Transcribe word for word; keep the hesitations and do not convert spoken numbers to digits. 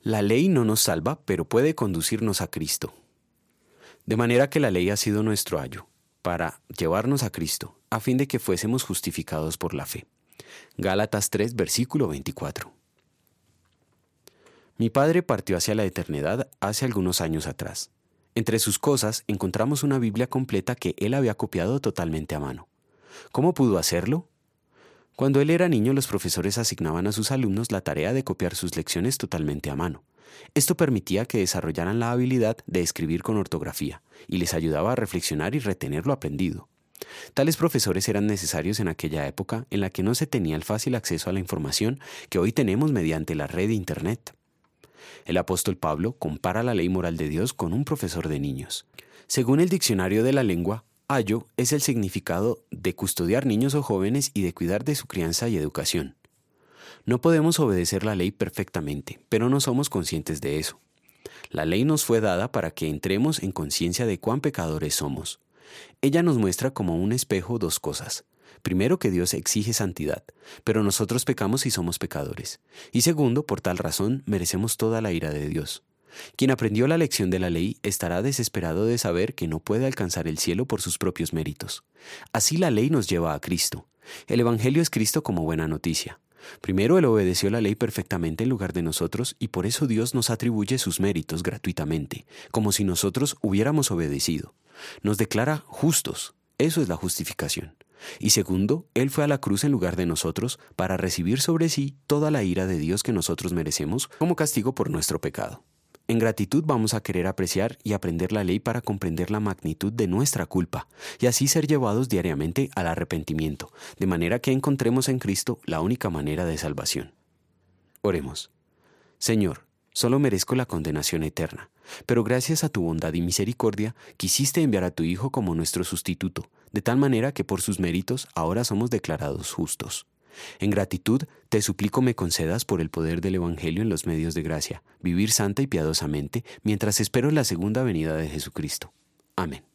La ley no nos salva, pero puede conducirnos a Cristo. De manera que la ley ha sido nuestro ayo, para llevarnos a Cristo, a fin de que fuésemos justificados por la fe. Gálatas tres, versículo veinticuatro. Mi padre partió hacia la eternidad hace algunos años atrás. Entre sus cosas encontramos una Biblia completa que él había copiado totalmente a mano. ¿Cómo pudo hacerlo? Cuando él era niño, los profesores asignaban a sus alumnos la tarea de copiar sus lecciones totalmente a mano. Esto permitía que desarrollaran la habilidad de escribir con ortografía y les ayudaba a reflexionar y retener lo aprendido. Tales profesores eran necesarios en aquella época en la que no se tenía el fácil acceso a la información que hoy tenemos mediante la red de Internet. El apóstol Pablo compara la ley moral de Dios con un profesor de niños. Según el diccionario de la lengua, ayo es el significado de custodiar niños o jóvenes y de cuidar de su crianza y educación. No podemos obedecer la ley perfectamente, pero no somos conscientes de eso. La ley nos fue dada para que entremos en conciencia de cuán pecadores somos. Ella nos muestra como un espejo dos cosas. Primero, que Dios exige santidad, pero nosotros pecamos y somos pecadores. Y segundo, por tal razón, merecemos toda la ira de Dios. Quien aprendió la lección de la ley estará desesperado de saber que no puede alcanzar el cielo por sus propios méritos. Así la ley nos lleva a Cristo. El Evangelio es Cristo como buena noticia. Primero, Él obedeció la ley perfectamente en lugar de nosotros y por eso Dios nos atribuye sus méritos gratuitamente, como si nosotros hubiéramos obedecido. Nos declara justos. Eso es la justificación. Y segundo, Él fue a la cruz en lugar de nosotros para recibir sobre sí toda la ira de Dios que nosotros merecemos como castigo por nuestro pecado. En gratitud vamos a querer apreciar y aprender la ley para comprender la magnitud de nuestra culpa y así ser llevados diariamente al arrepentimiento, de manera que encontremos en Cristo la única manera de salvación. Oremos. Señor, solo merezco la condenación eterna, pero gracias a tu bondad y misericordia quisiste enviar a tu Hijo como nuestro sustituto, de tal manera que por sus méritos ahora somos declarados justos. En gratitud, te suplico me concedas por el poder del Evangelio en los medios de gracia, vivir santa y piadosamente mientras espero la segunda venida de Jesucristo. Amén.